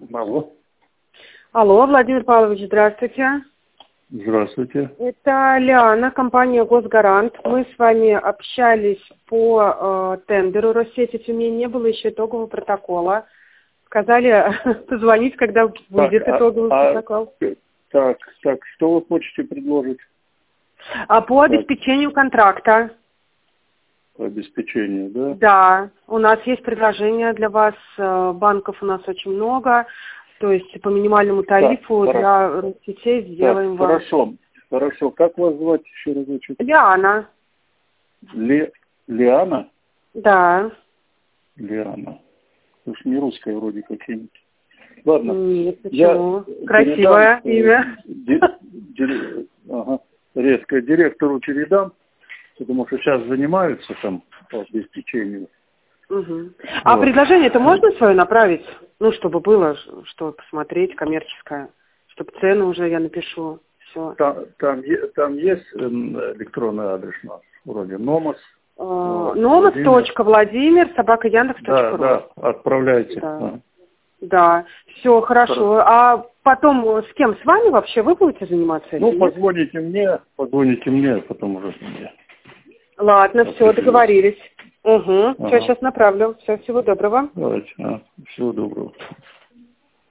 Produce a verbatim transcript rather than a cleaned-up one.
Алло. Алло, Владимир Павлович, здравствуйте. Здравствуйте. Это Лиана, компания «Госгарант». Мы с вами общались по э, тендеру Россети Тюмень. Не было еще итогового протокола. Сказали позвонить, когда выйдет так, итоговый а, протокол. А, так, так, что вы хотите предложить? А по Так. обеспечению контракта. По обеспечению, да? Да, у нас есть предложение для вас. Банков у нас очень много. То есть по минимальному тарифу так, для Россетей сделаем так, вам. Хорошо, хорошо. Как вас звать еще разочек? Лиана. Ле... Лиана? Да. Лиана. Уж не русская вроде как-нибудь. Ладно. Нет, почему? Я Красивое передам, имя. Ди... Ди... Ага. Резко директору передам, потому что сейчас занимаются там по обеспечению. Угу. А Вот. предложение-то можно свое направить? Ну, чтобы было, что посмотреть, коммерческое. Чтобы цены уже я напишу. Все. Там, там, е- там есть электронный адрес у нас, вроде номос. Номос точка Владимир собака яндекс точка ру. Да, да, отправляйте. Да. А. Да, все хорошо. Хорошо. А потом с кем? С вами вообще вы будете заниматься этим? Ну, нет? позвоните мне, позвоните мне, потом уже мне. Ладно, все, договорились. Угу. Ага. Все, сейчас направлю. Все, всего доброго. Давайте. А. Всего доброго.